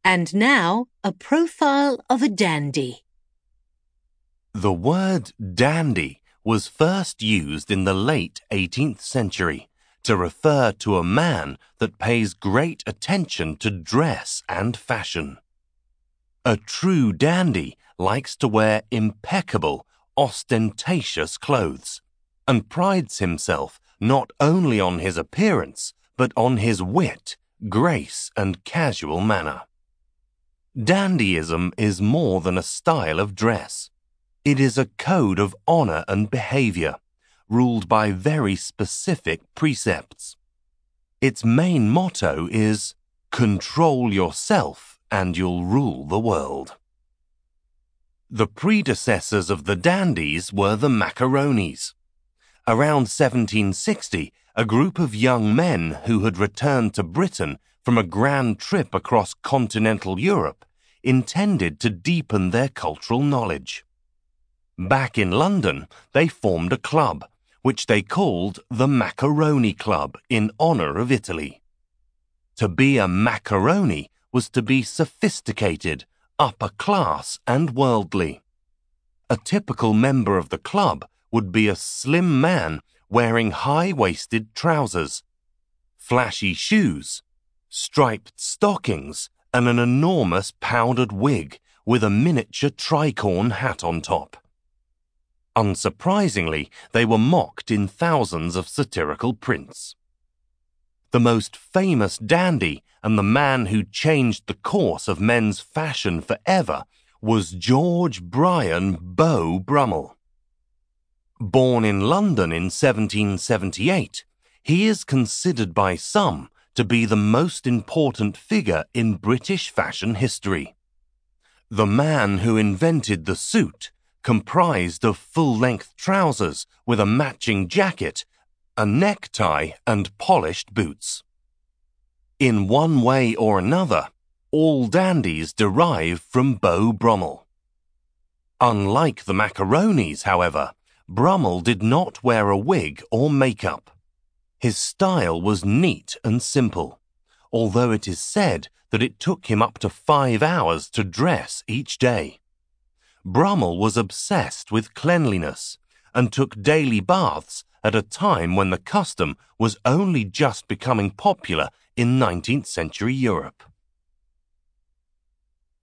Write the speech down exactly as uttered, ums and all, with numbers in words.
And now, a profile of a dandy. The word dandy was first used in the late eighteenth century to refer to a man that pays great attention to dress and fashion. A true dandy likes to wear impeccable, ostentatious clothes and prides himself not only on his appearance but on his wit, grace and casual manner. Dandyism is more than a style of dress. It is a code of honor and behavior, ruled by very specific precepts. Its main motto is, "Control yourself and you'll rule the world." The predecessors of the dandies were the macaronis. Around seventeen sixty, a group of young men who had returned to Britain from a grand trip across continental Europe intended to deepen their cultural knowledge. Back in London, they formed a club, which they called the Macaroni Club in honor of Italy. To be a macaroni was to be sophisticated, upper class and worldly. A typical member of the club would be a slim man wearing high-waisted trousers, flashy shoes, striped stockings, and an enormous powdered wig with a miniature tricorn hat on top. Unsurprisingly, they were mocked in thousands of satirical prints. The most famous dandy and the man who changed the course of men's fashion forever was George Bryan Beau Brummell. Born in London in seventeen seventy-eight, he is considered by some to be the most important figure in British fashion history. The man who invented the suit, comprised of full-length trousers with a matching jacket, a necktie and polished boots. In one way or another, all dandies derive from Beau Brummell. Unlike the macaronis, however, Brummell did not wear a wig or makeup. His style was neat and simple, although it is said that it took him up to five hours to dress each day. Brummell was obsessed with cleanliness and took daily baths at a time when the custom was only just becoming popular in nineteenth century Europe.